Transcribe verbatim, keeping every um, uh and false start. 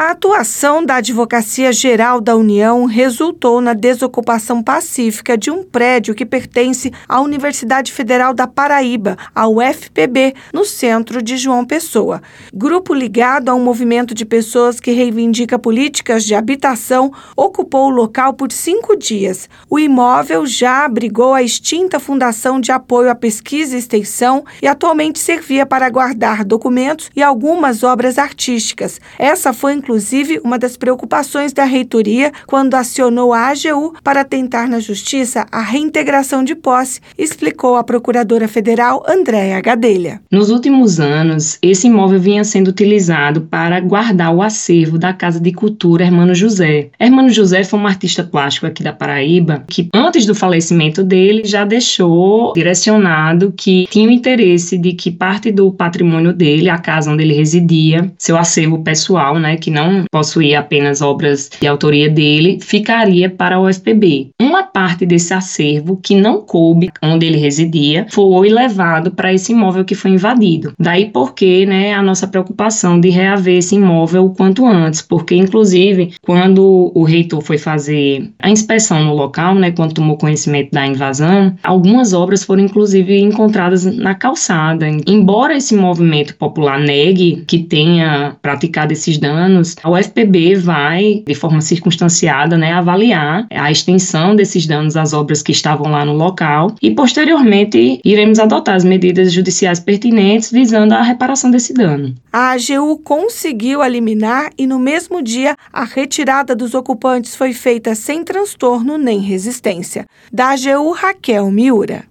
A atuação da Advocacia Geral da União resultou na desocupação pacífica de um prédio que pertence à Universidade Federal da Paraíba, a U F P B, no centro de João Pessoa. Grupo ligado a um movimento de pessoas que reivindica políticas de habitação ocupou o local por cinco dias. O imóvel já abrigou a extinta Fundação de Apoio à Pesquisa e Extensão e atualmente servia para guardar documentos e algumas obras artísticas. Essa foi inclusive, uma das preocupações da reitoria quando acionou a A G U para tentar na justiça a reintegração de posse, explicou a procuradora federal Andréa Gadelha. Nos últimos anos, esse imóvel vinha sendo utilizado para guardar o acervo da Casa de Cultura Hermano José. Hermano José foi um artista plástico aqui da Paraíba que, antes do falecimento dele, já deixou direcionado que tinha o interesse de que parte do patrimônio dele, a casa onde ele residia, seu acervo pessoal, né, que não possuía apenas obras de autoria dele, ficaria para a U F P B. Uma parte desse acervo, que não coube onde ele residia, foi levado para esse imóvel que foi invadido. Daí porque, né, a nossa preocupação de reaver esse imóvel o quanto antes, porque, inclusive, quando o reitor foi fazer a inspeção no local, né, quando tomou conhecimento da invasão, algumas obras foram, inclusive, encontradas na calçada. Embora esse movimento popular negue que tenha praticado esses danos, a U F P B vai, de forma circunstanciada, né, avaliar a extensão desses danos às obras que estavam lá no local e, posteriormente, iremos adotar as medidas judiciais pertinentes visando a reparação desse dano. A A G U conseguiu eliminar e, no mesmo dia, a retirada dos ocupantes foi feita sem transtorno nem resistência. Da A G U, Raquel Miura.